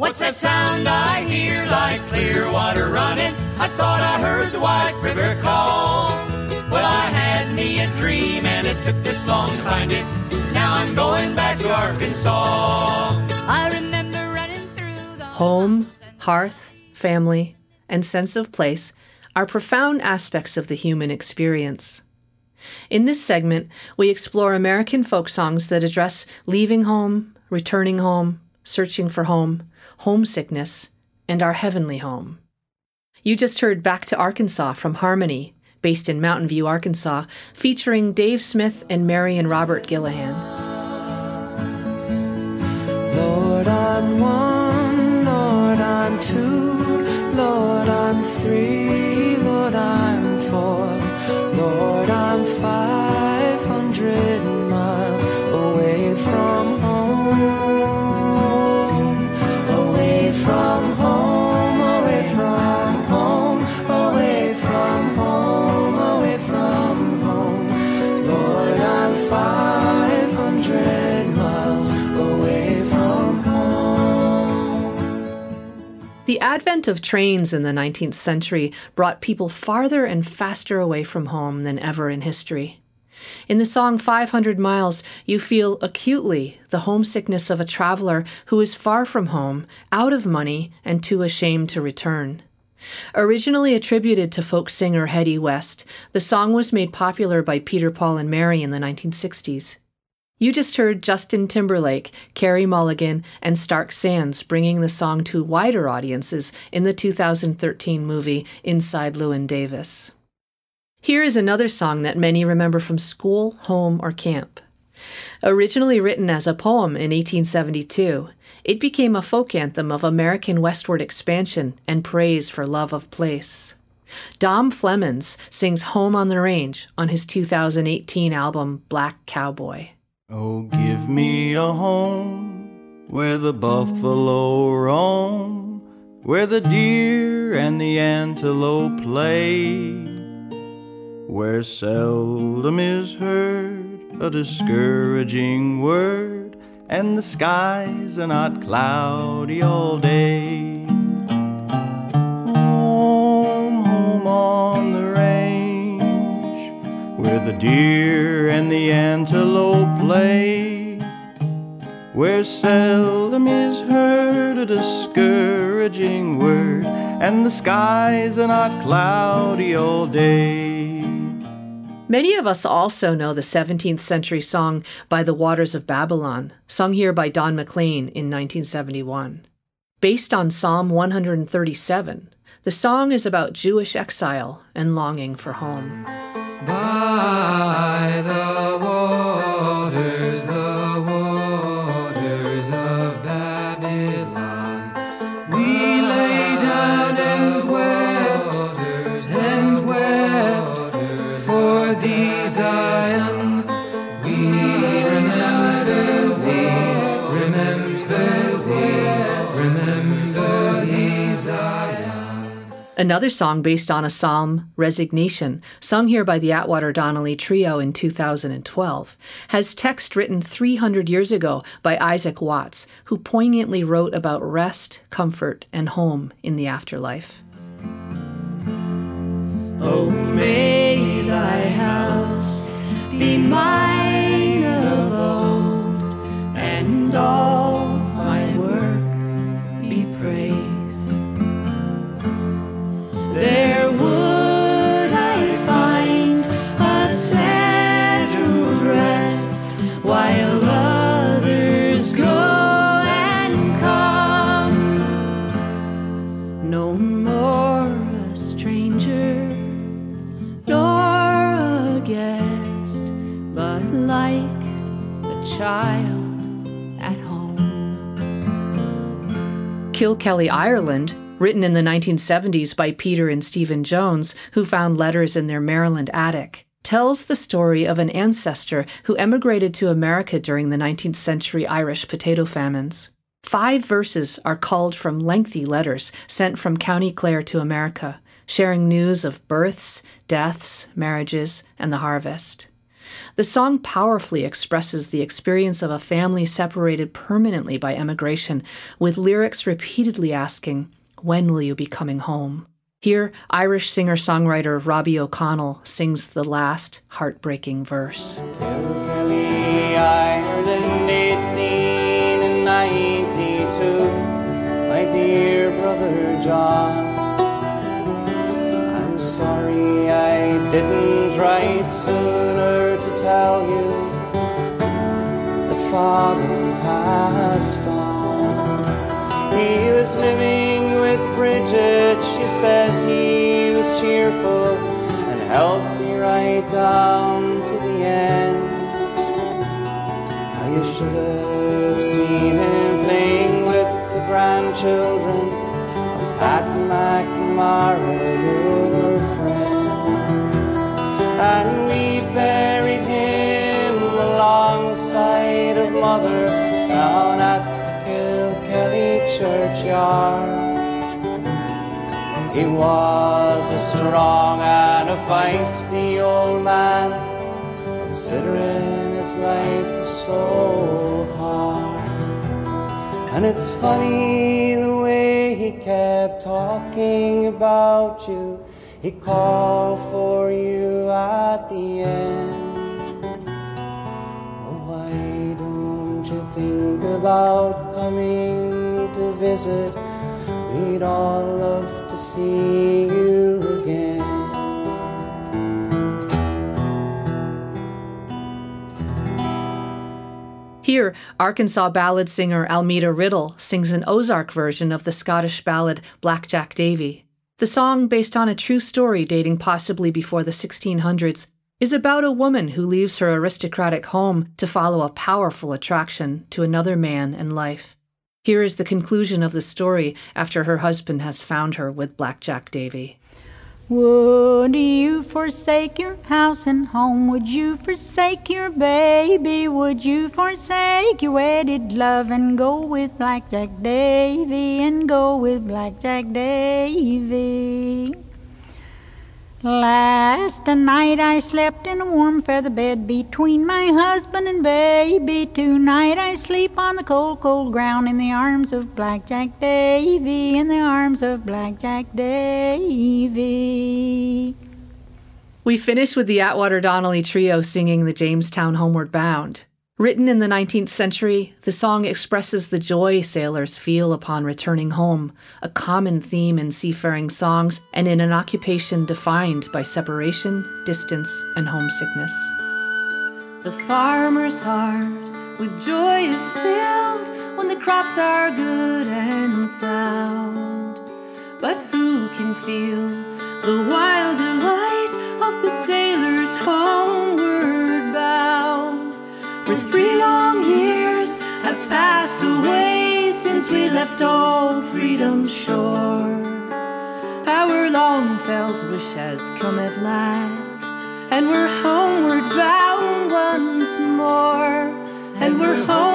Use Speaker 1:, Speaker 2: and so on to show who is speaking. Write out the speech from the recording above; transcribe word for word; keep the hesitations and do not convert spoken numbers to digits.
Speaker 1: What's that sound I hear like clear water running? I thought I heard the White River call. Well, I had me a dream and it took this long to find it. Now I'm going back to Arkansas.
Speaker 2: I remember running through the
Speaker 3: home, hearth, family, and sense of place are profound aspects of the human experience. In this segment, we explore American folk songs that address leaving home, returning home, searching for home, homesickness, and our heavenly home. You just heard Back to Arkansas from Harmony, based in Mountain View, Arkansas, featuring Dave Smith and Mary and Robert Gillihan.
Speaker 4: Lord, I'm one, Lord, I'm two, Lord, I'm three, Lord, I'm four, Lord, I'm five hundred miles away from home, away from home, away from home, away from home, away from home, Lord, I'm five hundred miles away from home.
Speaker 3: The advent of trains in the nineteenth century brought people farther and faster away from home than ever in history. In the song five hundred miles, you feel acutely the homesickness of a traveler who is far from home, out of money, and too ashamed to return. Originally attributed to folk singer Hetty West, the song was made popular by Peter, Paul, and Mary in the nineteen sixties. You just heard Justin Timberlake, Carey Mulligan, and Stark Sands bringing the song to wider audiences in the two thousand thirteen movie Inside Llewyn Davis. Here is another song that many remember from school, home, or camp. Originally written as a poem in eighteen seventy-two, it became a folk anthem of American westward expansion and praise for love of place. Dom Flemons sings Home on the Range on his two thousand eighteen album Black Cowboy.
Speaker 5: Oh, give me a home where the buffalo roam, where the deer and the antelope play, where seldom is heard a discouraging word, and the skies are not cloudy all day. Home, home on the range, where the deer and the antelope play, where seldom is heard a discouraging word, and the skies are not cloudy all day.
Speaker 3: Many of us also know the seventeenth century song By the Waters of Babylon, sung here by Don McLean in nineteen seventy-one. Based on Psalm one hundred thirty-seven, the song is about Jewish exile and longing for home.
Speaker 4: By the waters, the waters of Babylon, we lay down and wept, and wept for thee, Zion. We remember thee, remember thee, remember thee, Zion.
Speaker 3: Another song based on a psalm, Resignation, sung here by the Atwater Donnelly Trio in two thousand twelve, has text written three hundred years ago by Isaac Watts, who poignantly wrote about rest, comfort, and home in the afterlife.
Speaker 4: Oh, may thy house be mine abode, and all my work be praise. There would I find a settled rest, while others go and come. No more a stranger, nor a guest, but like a child at home.
Speaker 3: Kilkelly, Ireland, written in the nineteen seventies by Peter and Stephen Jones, who found letters in their Maryland attic, tells the story of an ancestor who emigrated to America during the nineteenth century Irish potato famines. Five verses are culled from lengthy letters sent from County Clare to America, sharing news of births, deaths, marriages, and the harvest. The song powerfully expresses the experience of a family separated permanently by emigration, with lyrics repeatedly asking, "When will you be coming home?" Here, Irish singer-songwriter Robbie O'Connell sings the last heartbreaking verse.
Speaker 5: Kilkelly, Ireland, eighteen ninety-two. My dear brother John, I'm sorry I didn't write sooner to tell you that Father passed on. He was living with Bridget, she says he was cheerful and healthy right down to the end. Now you should have seen him playing with the grandchildren of Pat McNamara, your friend. And we buried him alongside of Mother down at Kilkelly churchyard. He was a strong and a feisty old man, considering his life was so hard. And it's funny the way he kept talking about you. He called for you at the end. Oh, why don't you think about coming to visit? We'd all love to see you again.
Speaker 3: Here, Arkansas ballad singer Almeda Riddle sings an Ozark version of the Scottish ballad Blackjack Davy. The song, based on a true story dating possibly before the sixteen hundreds, is about a woman who leaves her aristocratic home to follow a powerful attraction to another man and life. Here is the conclusion of the story after her husband has found her with Blackjack Davy.
Speaker 6: Would you forsake your house and home? Would you forsake your baby? Would you forsake your wedded love and go with Blackjack Davy, and go with Blackjack Davy? Last night I slept in a warm feather bed between my husband and baby. Tonight I sleep on the cold, cold ground in the arms of Blackjack Davy, in the arms of Blackjack Davy.
Speaker 3: We finish with the Atwater Donnelly Trio singing the Jamestown Homeward Bound. Written in the nineteenth century, the song expresses the joy sailors feel upon returning home, a common theme in seafaring songs and in an occupation defined by separation, distance, and homesickness.
Speaker 4: The farmer's heart with joy is filled when the crops are good and sound. But who can feel the wild delight of the sailors homeward bound? For three long years have passed away since we left old Freedom's shore. Our long-felt wish has come at last, and we're homeward bound once more. And we're home